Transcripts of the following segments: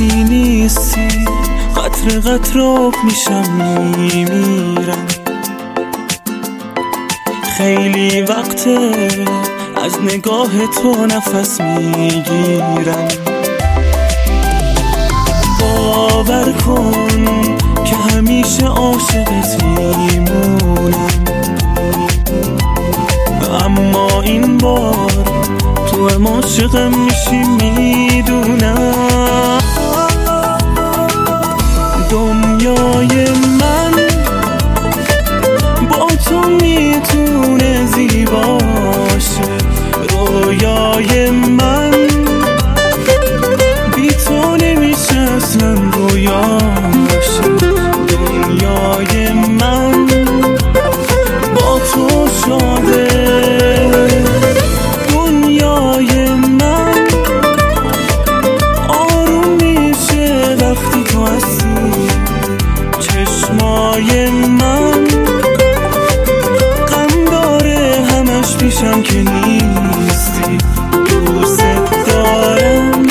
وقتی نیستی قطر قطر آب میشم میمیرم. خیلی وقته از نگاه تو نفس میگیرم. باور کن که همیشه عاشقت میمونم، اما این بار تو هم عاشقم میشی میدونم. دنیای من با تو میتونه زیباشه، رویای من بی تو نمیشه اصلا رویاشه. دنیای من با تو شاده، دنیای من آروم میشه وقتی تو هستی. چشمای من غم داره همش پیشم که نیستی. دوست دارم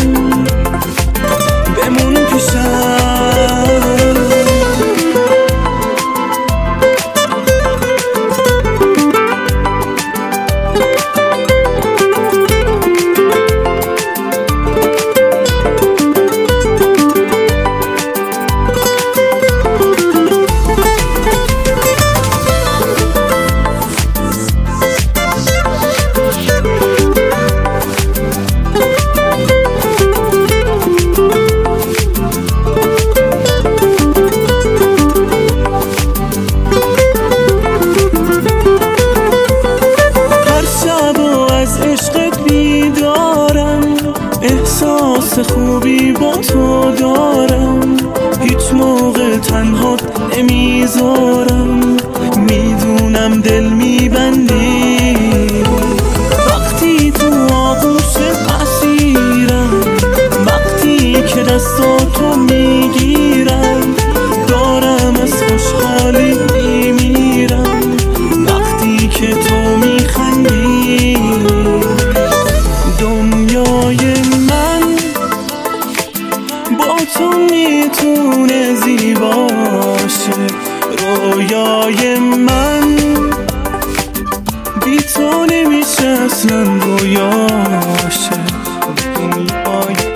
بمون پیشم. احساس خوبی با تو دارم، هیچ موقع تنها نمیذارم. میدونم دل میبندی وقتی تو آغوش اسیرم، وقتی که دستاتو میگیرم دارم از خوشحالی میمیرم. وقتی که تو میخندی دنیای من با تو میتونه زیباشه، رویای من بی تو نمیشه اصلا رویاشه. دنیای